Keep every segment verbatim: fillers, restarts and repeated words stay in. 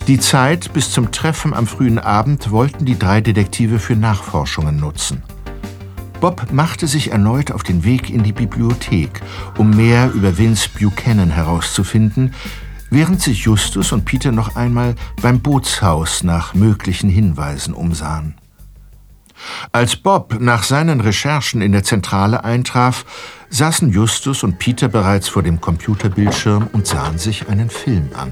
Die Zeit bis zum Treffen am frühen Abend wollten die drei Detektive für Nachforschungen nutzen. Bob machte sich erneut auf den Weg in die Bibliothek, um mehr über Vince Buchanan herauszufinden, während sich Justus und Peter noch einmal beim Bootshaus nach möglichen Hinweisen umsahen. Als Bob nach seinen Recherchen in der Zentrale eintraf, saßen Justus und Peter bereits vor dem Computerbildschirm und sahen sich einen Film an.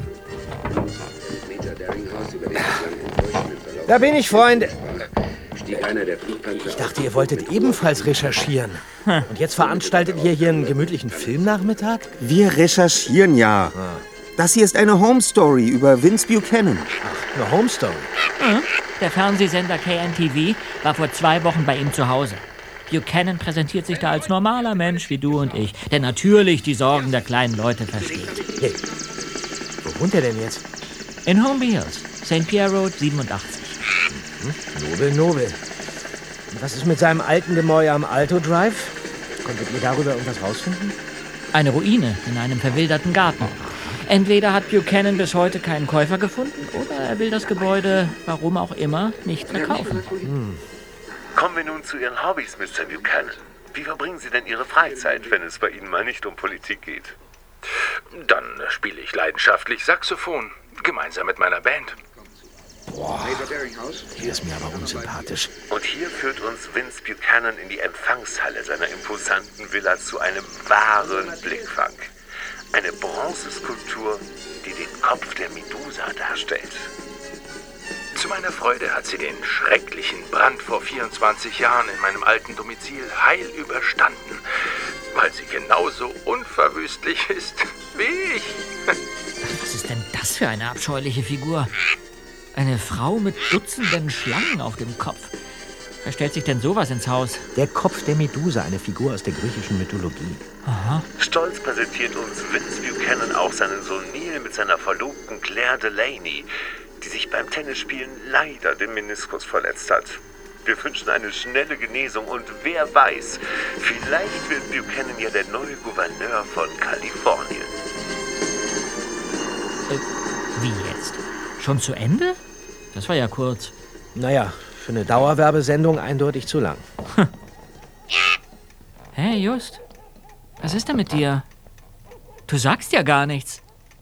Da bin ich, Freunde. Ich dachte, ihr wolltet ebenfalls recherchieren. Und jetzt veranstaltet ihr hier einen gemütlichen Filmnachmittag? Wir recherchieren ja. Das hier ist eine Home Story über Vince Buchanan. Ach, eine Home Story? Mhm. Der Fernsehsender K N T V war vor zwei Wochen bei ihm zu Hause. Buchanan präsentiert sich da als normaler Mensch wie du und ich, der natürlich die Sorgen der kleinen Leute versteht. Hey, wo wohnt er denn jetzt? In Holmby Hills, Saint Pierre Road siebenundachtzig. Mhm. Nobel, nobel. Und was ist mit seinem alten Gemäuer am Alto Drive? Konntet ihr darüber irgendwas rausfinden? Eine Ruine in einem verwilderten Garten. Entweder hat Buchanan bis heute keinen Käufer gefunden oder er will das Gebäude, warum auch immer, nicht verkaufen. Hm. Kommen wir nun zu Ihren Hobbys, Mister Buchanan. Wie verbringen Sie denn Ihre Freizeit, wenn es bei Ihnen mal nicht um Politik geht? Dann spiele ich leidenschaftlich Saxophon, gemeinsam mit meiner Band. Boah, hier ist mir aber unsympathisch. Und hier führt uns Vince Buchanan in die Empfangshalle seiner imposanten Villa zu einem wahren Blickfang. Eine Bronzeskulptur, die den Kopf der Medusa darstellt. Zu meiner Freude hat sie den schrecklichen Brand vor vierundzwanzig Jahren in meinem alten Domizil heil überstanden, weil sie genauso unverwüstlich ist wie ich. Was ist denn das für eine abscheuliche Figur? Eine Frau mit Dutzenden Schlangen auf dem Kopf. Wer stellt sich denn sowas ins Haus? Der Kopf der Medusa, eine Figur aus der griechischen Mythologie. Aha. Stolz präsentiert uns Vince Buchanan auch seinen Sohn Neil mit seiner Verlobten Claire Delaney, die sich beim Tennisspielen leider den Meniskus verletzt hat. Wir wünschen eine schnelle Genesung und wer weiß, vielleicht wird Buchanan ja der neue Gouverneur von Kalifornien. Äh, wie jetzt? Schon zu Ende? Das war ja kurz. Naja, für eine Dauerwerbesendung eindeutig zu lang. Hm. Hey, Just. Was ist denn mit dir? Du sagst ja gar nichts.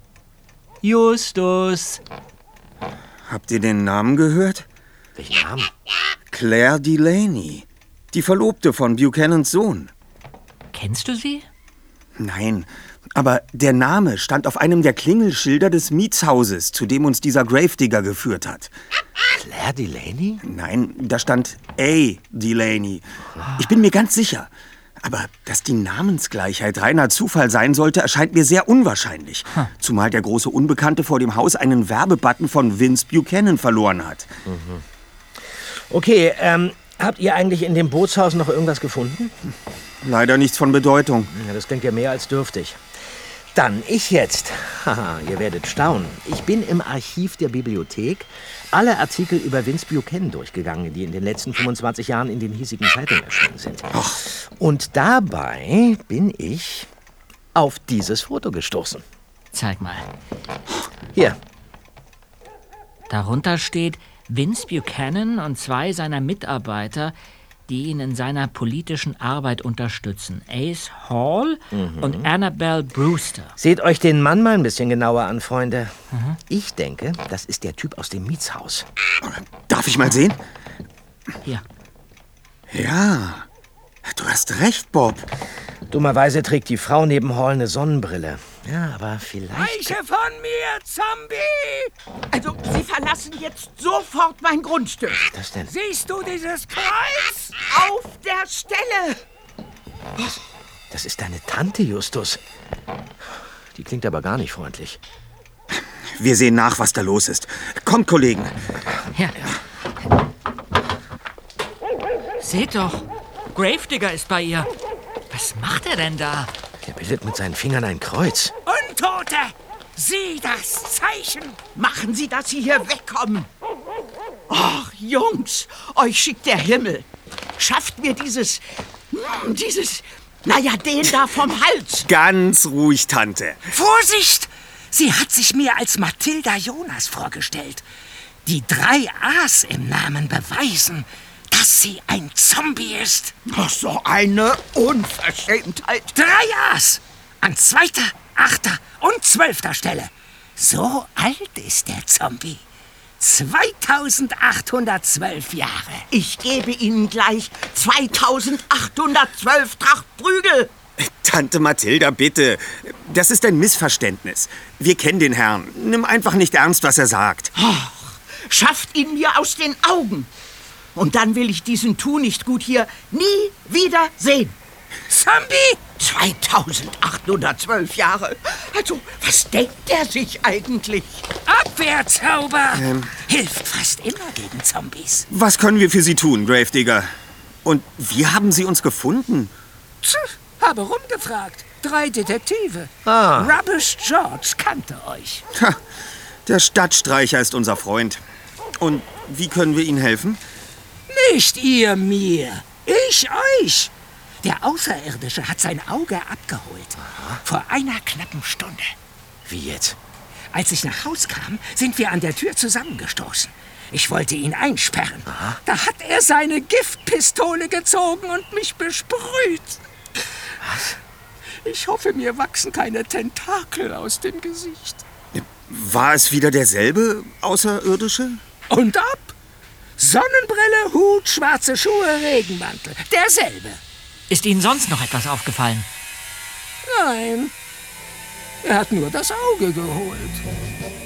Justus. Habt ihr den Namen gehört? Welchen Namen? Claire Delaney. Die Verlobte von Buchanans Sohn. Kennst du sie? Nein, aber der Name stand auf einem der Klingelschilder des Mietshauses, zu dem uns dieser Gravedigger geführt hat. Claire Delaney? Nein, da stand A. Delaney. Ich bin mir ganz sicher. Aber dass die Namensgleichheit reiner Zufall sein sollte, erscheint mir sehr unwahrscheinlich. Hm. Zumal der große Unbekannte vor dem Haus einen Werbebutton von Vince Buchanan verloren hat. Mhm. Okay, ähm, habt ihr eigentlich in dem Bootshaus noch irgendwas gefunden? Leider nichts von Bedeutung. Ja, das klingt ja mehr als dürftig. Dann ich jetzt. Haha, ihr werdet staunen. Ich bin im Archiv der Bibliothek alle Artikel über Vince Buchanan durchgegangen, die in den letzten fünfundzwanzig Jahren in den hiesigen Zeitungen erschienen sind. Ach. Und dabei bin ich auf dieses Foto gestoßen. Zeig mal. Hier. Darunter steht Vince Buchanan und zwei seiner Mitarbeiter, die ihn in seiner politischen Arbeit unterstützen. Ace Hall mhm. und Annabelle Brewster. Seht euch den Mann mal ein bisschen genauer an, Freunde. Mhm. Ich denke, das ist der Typ aus dem Mietshaus. Darf ich mal sehen? Hier. Ja, du hast recht, Bob. Dummerweise trägt die Frau neben Hall eine Sonnenbrille. Ja, aber vielleicht... Weiche von mir, Zombie! Also, Sie verlassen jetzt sofort mein Grundstück. Was ist das denn? Siehst du dieses Kreuz? Auf der Stelle! Was? Das ist deine Tante, Justus. Die klingt aber gar nicht freundlich. Wir sehen nach, was da los ist. Kommt, Kollegen. Ja. Seht doch, Gravedigger ist bei ihr. Was macht er denn da? Der bildet mit seinen Fingern ein Kreuz. Untote! Sieh das Zeichen! Machen Sie, dass Sie hier wegkommen! Ach, Jungs, euch schickt der Himmel. Schafft mir dieses... dieses... naja, den da vom Hals. Ganz ruhig, Tante. Vorsicht! Sie hat sich mir als Mathilda Jonas vorgestellt. Die drei A's im Namen beweisen, dass sie ein Zombie ist. Ach, so eine Unverschämtheit. Drei A's an zweiter, achter und zwölfter Stelle. So alt ist der Zombie. zweitausendachthundertzwölf Jahre. Ich gebe Ihnen gleich zweitausendachthundertzwölf Trachtprügel. Tante Mathilda, bitte. Das ist ein Missverständnis. Wir kennen den Herrn. Nimm einfach nicht ernst, was er sagt. Ach, schafft ihn mir aus den Augen. Und dann will ich diesen Tu nicht gut hier nie wieder sehen. Zombie? zweitausendachthundertzwölf Jahre. Also, was denkt er sich eigentlich? Abwehrzauber. Ähm. Hilft fast immer gegen Zombies. Was können wir für Sie tun, Gravedigger? Und wie haben Sie uns gefunden? Pff, habe rumgefragt. Drei Detektive. Ah. Rubbish George kannte euch. Ha, der Stadtstreicher ist unser Freund. Und wie können wir Ihnen helfen? Nicht ihr mir, ich euch. Der Außerirdische hat sein Auge abgeholt. Aha. Vor einer knappen Stunde. Wie jetzt? Als ich nach Haus kam, sind wir an der Tür zusammengestoßen. Ich wollte ihn einsperren. Aha. Da hat er seine Giftpistole gezogen und mich besprüht. Was? Ich hoffe, mir wachsen keine Tentakel aus dem Gesicht. War es wieder derselbe Außerirdische? Und ab? Sonnenbrille, Hut, schwarze Schuhe, Regenmantel. Derselbe. Ist Ihnen sonst noch etwas aufgefallen? Nein. Er hat nur das Auge geholt.